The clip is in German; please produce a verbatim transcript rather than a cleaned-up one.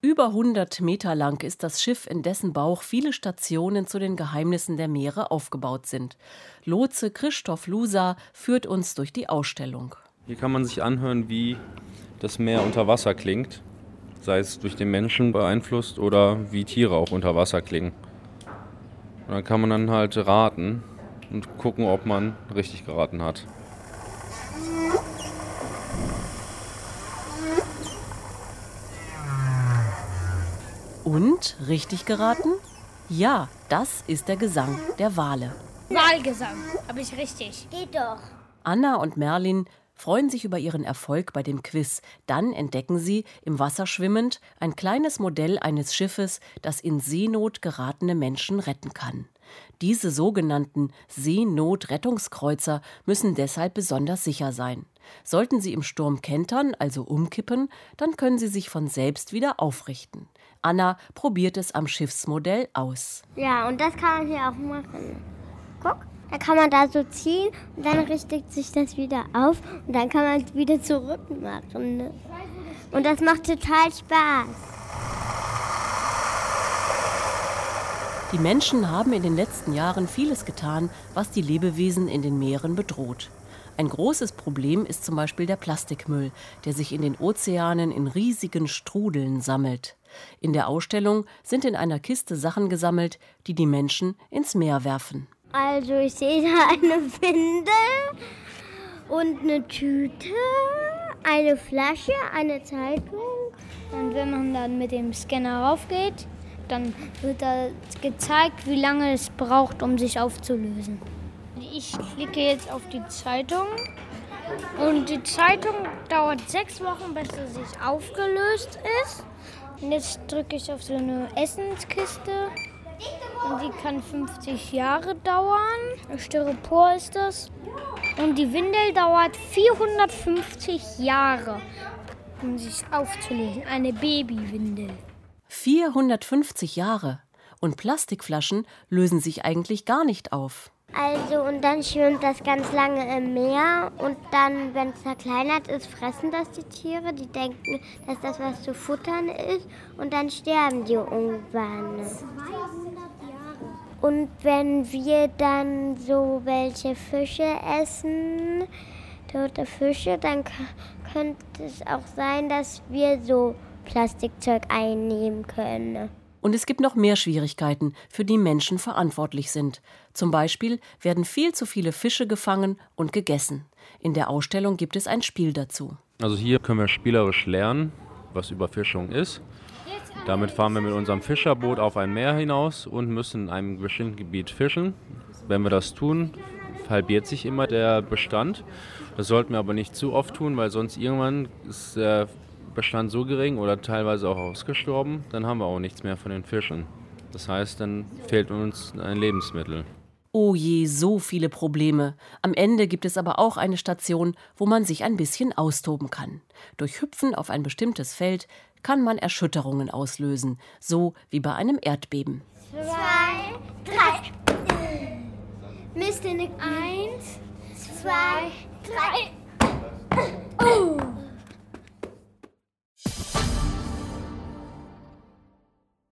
Über hundert Meter lang ist das Schiff, in dessen Bauch viele Stationen zu den Geheimnissen der Meere aufgebaut sind. Lotse Christoph Lusa führt uns durch die Ausstellung. Hier kann man sich anhören, wie das Meer unter Wasser klingt, sei es durch den Menschen beeinflusst oder wie Tiere auch unter Wasser klingen. Und dann kann man dann halt raten und gucken, ob man richtig geraten hat. Und richtig geraten? Ja, das ist der Gesang der Wale. Walgesang, habe ich richtig. Geht doch. Anna und Merlin freuen sich über ihren Erfolg bei dem Quiz. Dann entdecken sie, im Wasser schwimmend, ein kleines Modell eines Schiffes, das in Seenot geratene Menschen retten kann. Diese sogenannten Seenotrettungskreuzer müssen deshalb besonders sicher sein. Sollten sie im Sturm kentern, also umkippen, dann können sie sich von selbst wieder aufrichten. Anna probiert es am Schiffsmodell aus. Ja, und das kann man hier auch machen. Guck, da kann man da so ziehen und dann richtet sich das wieder auf und dann kann man es wieder zurück machen. Ne? Und das macht total Spaß. Die Menschen haben in den letzten Jahren vieles getan, was die Lebewesen in den Meeren bedroht. Ein großes Problem ist zum Beispiel der Plastikmüll, der sich in den Ozeanen in riesigen Strudeln sammelt. In der Ausstellung sind in einer Kiste Sachen gesammelt, die die Menschen ins Meer werfen. Also ich sehe da eine Windel und eine Tüte, eine Flasche, eine Zeitung. Und wenn man dann mit dem Scanner raufgeht, dann wird da gezeigt, wie lange es braucht, um sich aufzulösen. Ich klicke jetzt auf die Zeitung und die Zeitung dauert sechs Wochen, bis sie sich aufgelöst ist. Und jetzt drücke ich auf so eine Essenskiste und die kann fünfzig Jahre dauern. Styropor ist das. Und die Windel dauert vierhundertfünfzig Jahre, um sich aufzulösen. Eine Babywindel. vierhundertfünfzig Jahre. Und Plastikflaschen lösen sich eigentlich gar nicht auf. Also und dann schwimmt das ganz lange im Meer und dann, wenn es zerkleinert ist, fressen das die Tiere. Die denken, dass das was zu futtern ist und dann sterben die irgendwann. zweihundert Jahre. Und wenn wir dann so welche Fische essen, tote Fische, dann k- könnte es auch sein, dass wir so Plastikzeug einnehmen können. Und es gibt noch mehr Schwierigkeiten, für die Menschen verantwortlich sind. Zum Beispiel werden viel zu viele Fische gefangen und gegessen. In der Ausstellung gibt es ein Spiel dazu. Also hier können wir spielerisch lernen, was Überfischung ist. Damit fahren wir mit unserem Fischerboot auf ein Meer hinaus und müssen in einem bestimmten Gebiet fischen. Wenn wir das tun, halbiert sich immer der Bestand. Das sollten wir aber nicht zu oft tun, weil sonst irgendwann ist der Bestand so gering oder teilweise auch ausgestorben, dann haben wir auch nichts mehr von den Fischen. Das heißt, dann fehlt uns ein Lebensmittel. Oh je, so viele Probleme. Am Ende gibt es aber auch eine Station, wo man sich ein bisschen austoben kann. Durch Hüpfen auf ein bestimmtes Feld kann man Erschütterungen auslösen, so wie bei einem Erdbeben. Zwei, drei. Mist, eins, zwei, drei.